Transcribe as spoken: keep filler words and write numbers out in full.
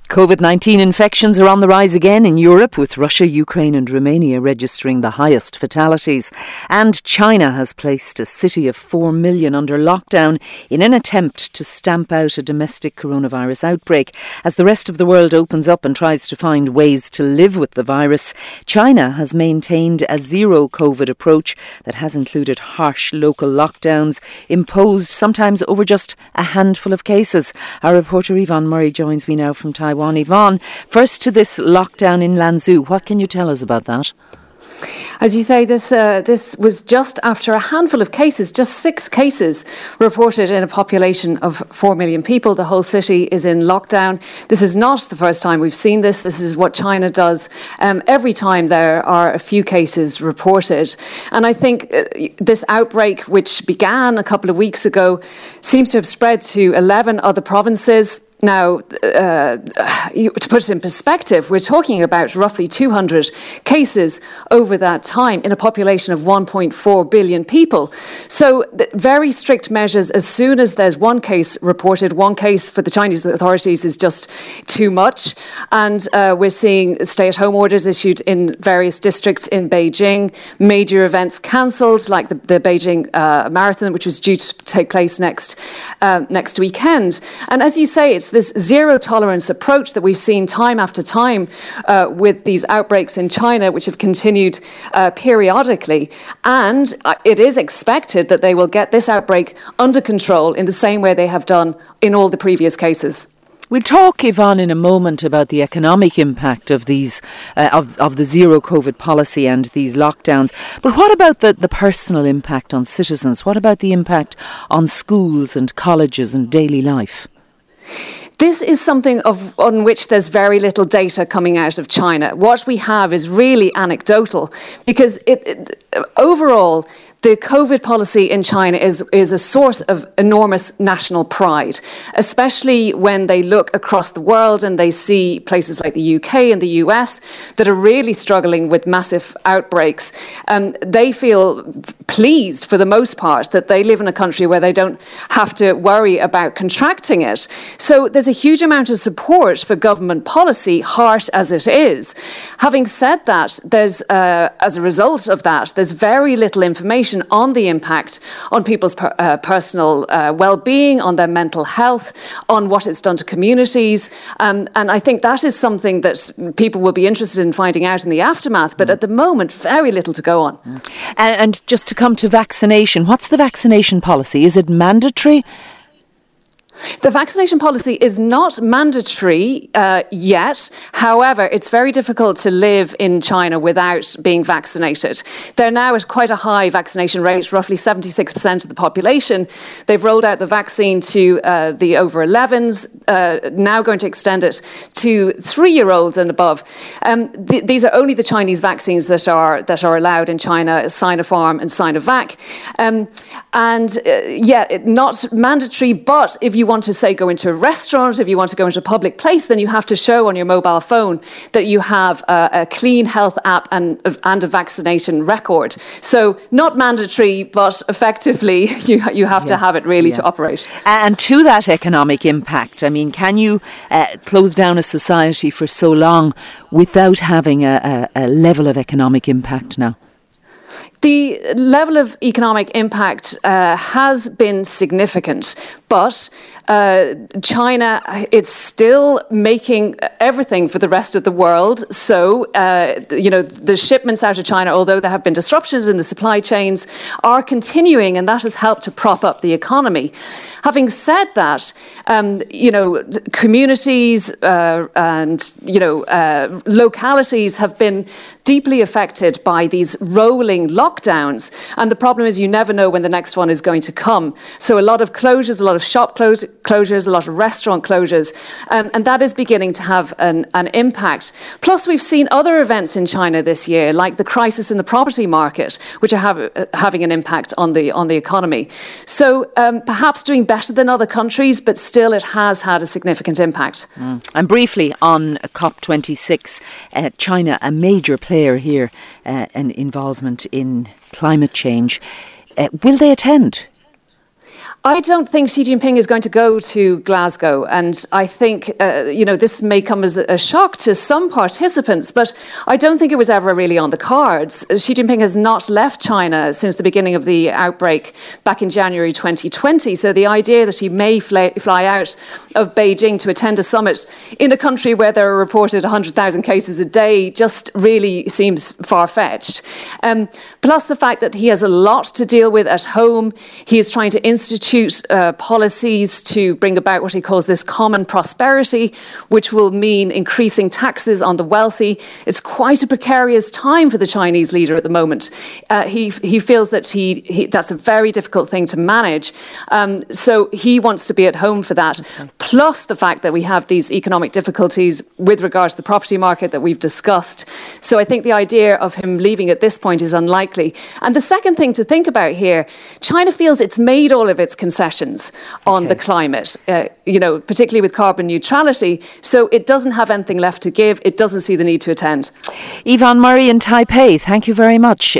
COVID nineteen infections are on the rise again in Europe, with Russia, Ukraine and Romania registering the highest fatalities. And China has placed a city of four million under lockdown in an attempt to stamp out a domestic coronavirus outbreak. As the rest of the world opens up and tries to find ways to live with the virus, China has maintained a zero COVID approach that has included harsh local lockdowns imposed sometimes over just a handful of cases. Our reporter Yvonne Murray joins me now from Taiwan. Yvonne, first to this lockdown in Lanzhou. What can you tell us about that? As you say, this uh, this was just after a handful of cases, just six cases reported in a population of four million people. The whole city is in lockdown. This is not the first time we've seen this. This is what China does um, every time there are a few cases reported. And I think uh, this outbreak, which began a couple of weeks ago, seems to have spread to eleven other provinces. Now, uh, to put it in perspective, we're talking about roughly two hundred cases over that time in a population of one point four billion people. So very strict measures. As soon as there's one case reported, one case for the Chinese authorities is just too much. And uh, we're seeing stay-at-home orders issued in various districts in Beijing, major events cancelled, like the, the Beijing uh, Marathon, which was due to take place next, uh, next weekend. And as you say, it's this zero tolerance approach that we've seen time after time uh, with these outbreaks in China, which have continued uh, periodically. And uh, it is expected that they will get this outbreak under control in the same way they have done in all the previous cases. We'll talk, Yvonne, in a moment about the economic impact of these uh, of, of the zero COVID policy and these lockdowns. But what about the, the personal impact on citizens? What about the impact on schools and colleges and daily life? This is something of, on which there's very little data coming out of China. What we have is really anecdotal because it, it, overall, the COVID policy in China is, is a source of enormous national pride, especially when they look across the world and they see places like the U K and the U S that are really struggling with massive outbreaks. Um, they feel pleased, for the most part, that they live in a country where they don't have to worry about contracting it. So there's a huge amount of support for government policy, harsh as it is. Having said that, there's uh, as a result of that, there's very little information on the impact on people's per, uh, personal uh, well-being, on their mental health, on what it's done to communities. Um, and I think that is something that people will be interested in finding out in the aftermath. But mm. at the moment, very little to go on. Mm. And, and just to come to vaccination, what's the vaccination policy? Is it mandatory? The vaccination policy is not mandatory uh, yet. However, it's very difficult to live in China without being vaccinated. They're now at quite a high vaccination rate, roughly seventy-six percent of the population. They've rolled out the vaccine to uh, the over elevens, uh, now going to extend it to three-year-olds and above. Um, th- these are only the Chinese vaccines that are that are allowed in China, Sinopharm and Sinovac. Um, and uh, yeah, it, not mandatory, but if you want to, say, go into a restaurant, if you want to go into a public place, then you have to show on your mobile phone that you have a, a clean health app and, and a vaccination record. So not mandatory, but effectively you, you have yeah. to have it really yeah. to operate. And to that economic impact, I mean, can you uh, close down a society for so long without having a, a, a level of economic impact now? The level of economic impact uh, has been significant, but uh, China, it's still making everything for the rest of the world. So, uh, you know, the shipments out of China, although there have been disruptions in the supply chains, are continuing, and that has helped to prop up the economy. Having said that, um, you know, communities uh, and, you know, uh, localities have been deeply affected by these rolling lockdowns. And the problem is you never know when the next one is going to come. So a lot of closures, a lot of shop close, closures, a lot of restaurant closures. Um, and that is beginning to have an, an impact. Plus, we've seen other events in China this year, like the crisis in the property market, which are have, uh, having an impact on the, on the economy. So um, perhaps doing better than other countries, but still it has had a significant impact. Mm. And briefly on COP twenty-six, uh, China, a major player here, uh, an involvement in climate change. Uh, will they attend? I don't think Xi Jinping is going to go to Glasgow, and I think uh, you know this may come as a shock to some participants, but I don't think it was ever really on the cards. Xi Jinping has not left China since the beginning of the outbreak back in January twenty twenty, so the idea that he may fly, fly out of Beijing to attend a summit in a country where there are reported one hundred thousand cases a day just really seems far-fetched. Um, plus the fact that he has a lot to deal with at home. He is trying to institute Uh, policies to bring about what he calls this common prosperity, which will mean increasing taxes on the wealthy. It's quite a precarious time for the Chinese leader at the moment. Uh, he he feels that he, he that's a very difficult thing to manage. Um, so he wants to be at home for that. Okay. Plus the fact that we have these economic difficulties with regards to the property market that we've discussed. So I think the idea of him leaving at this point is unlikely. And the second thing to think about here, China feels it's made all of its concessions on okay. the climate, uh, you know, particularly with carbon neutrality. So it doesn't have anything left to give. It doesn't see the need to attend. Yvonne Murray in Taipei, thank you very much.